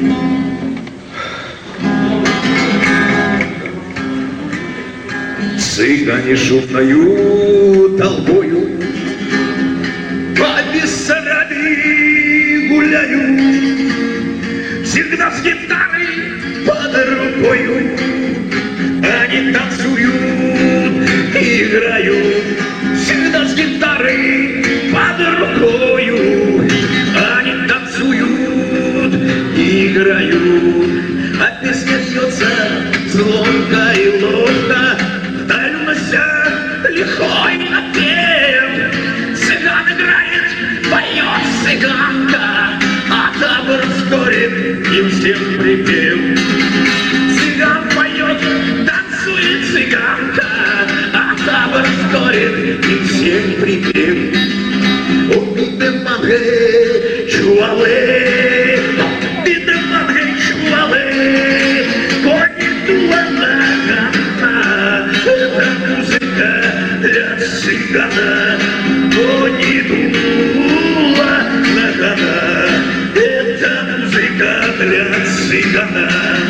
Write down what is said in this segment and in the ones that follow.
Цыгане шумною толпою по Бессарабии гуляют, всегда с гитарой под рукою. Они танцуют и играют, всегда с гитарой под рукою. Они танцуют и играют, а песня льется звонко и ловко, вдаль унося лихой напев. Цыган играет, поет цыганка, а табор вскоре им всем припев. Цыган поет, танцует цыганка, а табор вскоре им всем припев. Убиты мангэ чуалы, убиты мангэ чуалы, кони дула нагана. Это музыка для цыгана, кони дула нагана. Это музыка для цыгана.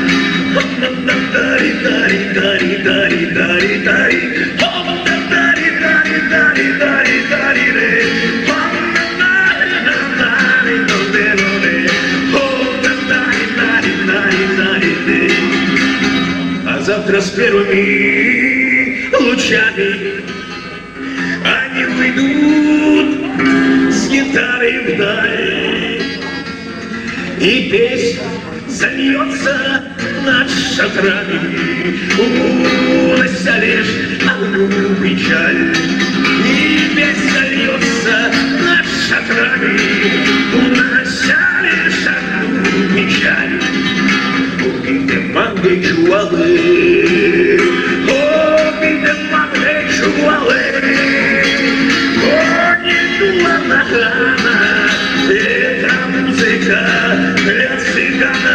А завтра с первыми лучами они выйдут с гитарой вдаль, и песня зальется над шатрами, унося лишь одну печаль. И песня льется над шатрами, унося лишь одну печаль. Убиты манго чуалы, убиты манго чуалы, кони дула нагана. Это музыка для цыгана.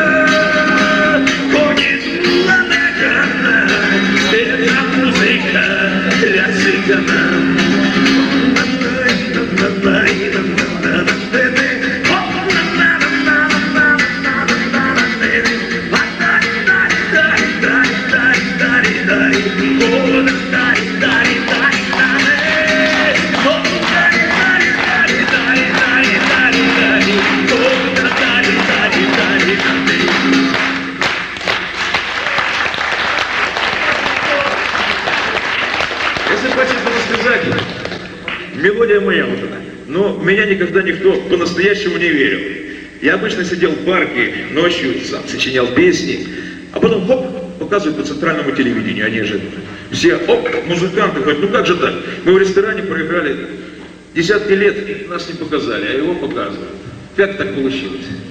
Если по-честному сказать, мелодия моя вот она. Но меня никогда никто по-настоящему не верил. Я обычно сидел в парке ночью, сам сочинял песни, а потом хоп, показывают по центральному телевидению, они же все, оп, музыканты, говорят, ну как же так? Мы в ресторане проиграли десятки лет, нас не показали, а его показывают. Как так получилось?